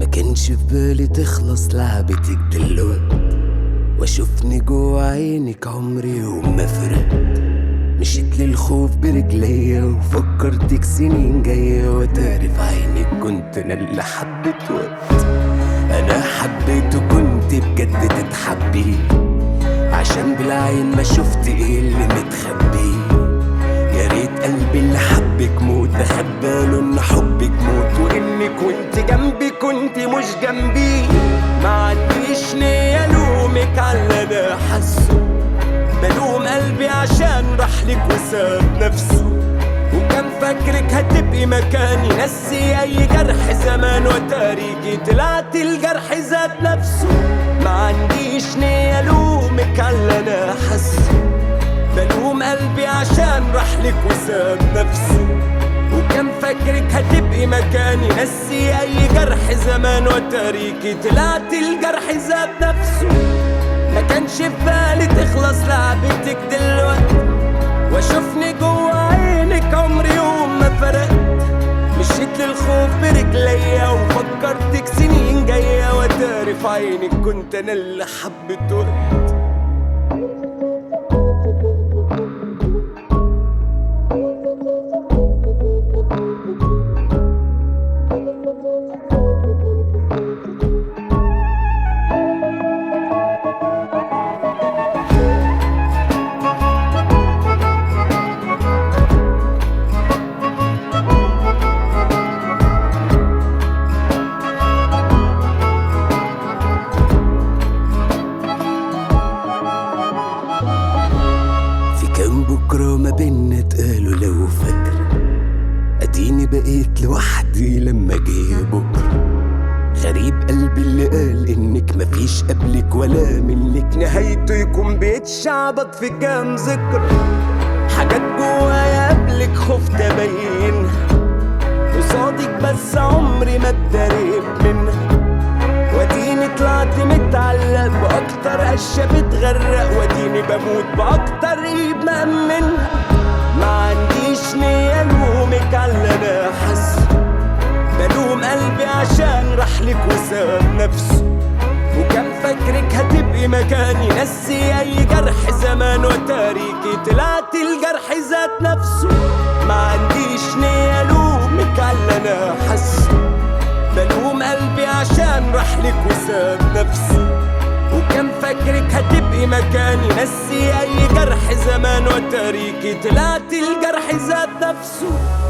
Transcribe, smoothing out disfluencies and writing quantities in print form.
كانش في بالي تخلص لعبتك دلوقت، واشوفني جوا عينك عمري يوم ما فرقت. مشيت للخوف برجليا وفكرتك سنين جاية، وتاري في عينك كنت انا اللي حبيت وقت. انا حبيت وكنت بجد تتحبي، عشان بالعين ما شفت ايه اللي متخبي. يا ريت قلبي اللي حبك موت ده خد باله ان حبك موت، وانك وانت جنبي كنت مش جنبي. ما عنديش نية الومك على اللي انا حاسه، بلوم قلبي عشان راحلك وساب نفسه. وكان فاكرك هتبقي مكاني، نسي اي جرح زمان وتاريخي طلعت الجرح ذات نفسه. ما عنديش نية الومك على اللي انا حاسه، بلوم قلبي عشان راحلك وساب نفسه. وكان فاكرك هتبقي مكاني، نسي اي جرح زمان وتاريخي طلعت الجرح ذات نفسه. ما كانش في بالي تخلص لعبتك دلوقتي، واشوفني جوا عينك عمري يوم ما فرقت. مشيت للخوف برجليا وفكرتك سنين جاية، وتاري في عينك كنت انا اللي حبيت وقت. بكرة ما بينا اتقالوا لو فاكرة، اديني بقيت لوحدي لما جه بكرة. غريب قلبي اللي قال انك مفيش قبلك ولا منك، نهايته يكون بيتشعبط في كام ذكرى. حاجات جوايا قبلك خفت ابينها قصادك، بس عمري ما اتدرب منها. واديني طلعت متعلق باكتر قشة بتغرق، واديني بموت باكتر ايد مأمنها. ما عنديش نية الومك على اللي انا حاسه، بلوم قلبي عشان راحلك وساب نفسه. وكان فاكرك هتبقي مكاني، نسي اي جرح زمان وتاريخي طلعت الجرح ذات نفسه. ما عنديش نية الومك على اللي انا حاسه، بلوم قلبي عشان راحلك وساب نفسه. وكان فاكرك هتبقي مكاني، نسي اي جرح زمان وتاريخي طلعت الجرح ذات نفسه.